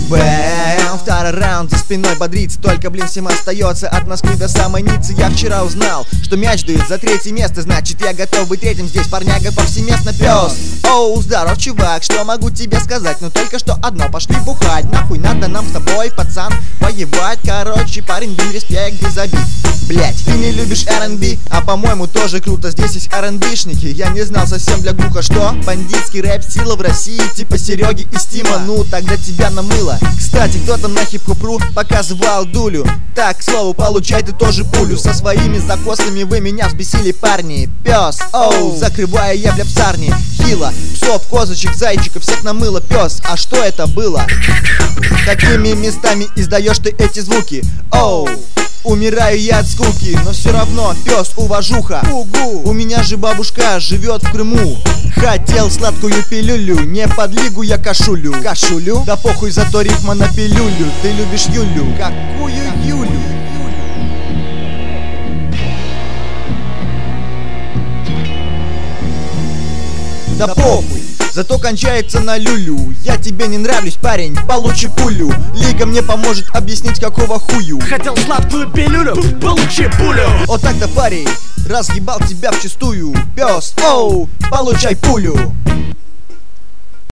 Бэм, второй раунд за спиной бодрится. Только, блин, всем остается от Москвы до самой Ниццы. Я вчера узнал, что мяч дают за третье место. Значит, я готов быть третьим здесь, парняга повсеместно пес. Оу, здоров, чувак, что могу тебе сказать? Ну только что одно, пошли бухать. Нахуй надо нам с тобой, пацан, воевать. Короче, парень, блин, респект без обид. Блять, ты не любишь R&B, а по-моему тоже круто. Здесь есть R&B-шники, я не знал совсем для глуха. Что? Бандитский рэп, сила в России, типа Сереги и Стима. Ну, тогда тебя намыло. Кстати, кто там на хип-хопру показывал дулю? Так, к слову, получай ты тоже пулю. Со своими закосами вы меня взбесили, парни. Пес, оу, закрывая я бля псарни. Хила, псов, козочек, зайчиков, всех намыло. Пес, а что это было? Какими местами издаешь ты эти звуки? Оу, умираю я от скуки, но все равно, пес, уважуха. У меня же бабушка живет в Крыму. Хотел сладкую пилюлю, не под лигу я кашулю. Кашулю? Да похуй, зато рифма на пилюлю. Ты любишь Юлю? Какую Юлю? Да похуй, зато кончается на люлю. Я тебе не нравлюсь, парень, получи пулю. Лига мне поможет объяснить, какого хую. Хотел сладкую пилюлю, получи пулю. Вот так-то, парень, разъебал тебя вчистую. Пес, оу, получай пулю.